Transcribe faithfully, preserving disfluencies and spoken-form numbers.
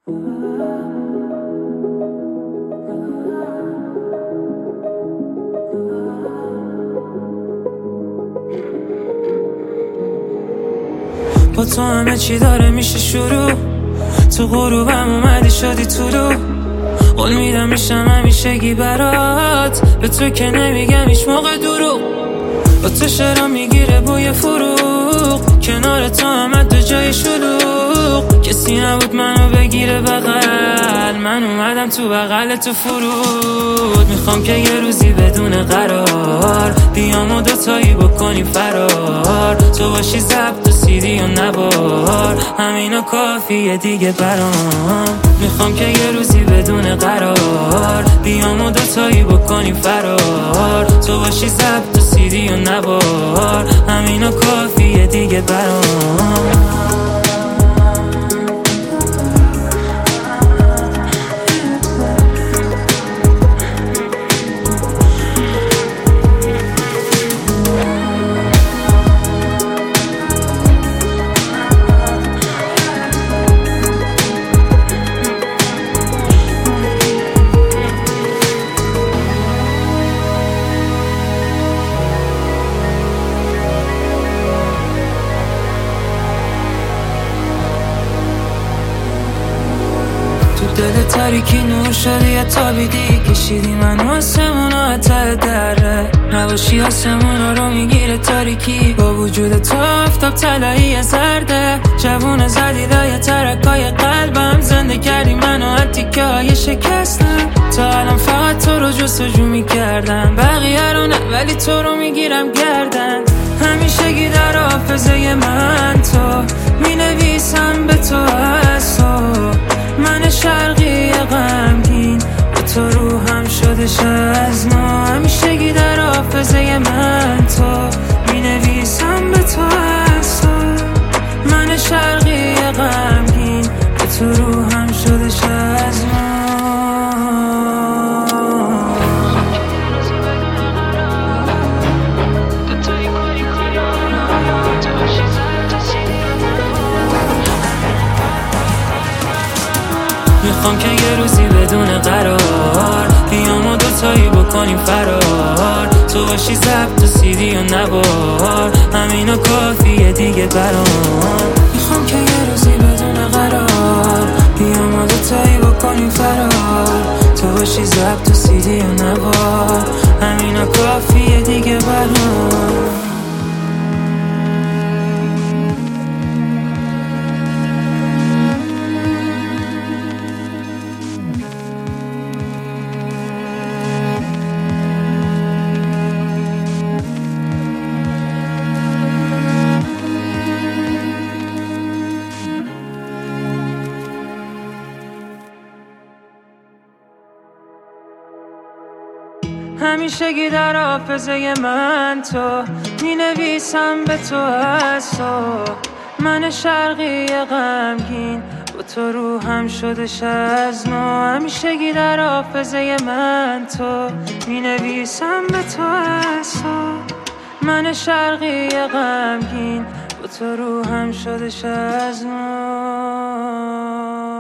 با تو همه چی داره میشه شروع، تو غروبم اومدی شدی طلوع. قول میدم میشم همیشگی برات، به تو که نمیگم هیچ موقع دروغ. با تو شعرم میگیره بوی فروغ، کنار تو همه دو جای شلوغ. کسی نبود منو بگیره بغل، من اومدم تو بغل تو فرود. میخوام که یه روزی بدون قرار بیام و دوتایی بکنی فرار. تو باشی ضبط و سیدی و نوار، همینا کافیه دیگه برام. میخوام که یه روزی بدون قرار بیام و دوتایی بکنی فرار. تو باشی ضبط و سیدی و نوار، همینا کافیه دیگه برام. دل تاریکی نور شدی یا تابیدی، کشیدی منو آسمونا ته دره. نباشی آسمونا رو میگیره تاریکی، با وجود تو آفتاب طلایی زرده. جوون زدی لای ترکای قلبم، زنده کردی منو تیکه های شکستم. تا الان فقط تو رو جستجو میکردم، بقیه رو نه ولی تو رو میگیرم گردن. همیشگی در حافظه من تو مینویسم به تو از تو. من شرقی غمگین با تو روحم شدش از نو. همیشگی در حافظه من تو مینویسم به تو از تو. من شرقی غمگین با تو روحم شدش از نو. میخوام که یه روزی بدون قرار بیام و دوتایی بکنیم فرار. تو باشی ضبط و سیدی و نوار، همینا کافیه دیگه برام. میخوام که یه روزی بدون قرار بیام و دوتایی بکنیم فرار. تو باشی ضبط و سیدی و نوار، همینا کافیه دیگه برام. همیشگی در حافظه من تو مینویسم به تو از تو. من شرقی غمگین با تو روحم شدش از نو. همیشگی در حافظه من تو مینویسم به تو از تو. من شرقی غمگین با تو روحم شدش از نو.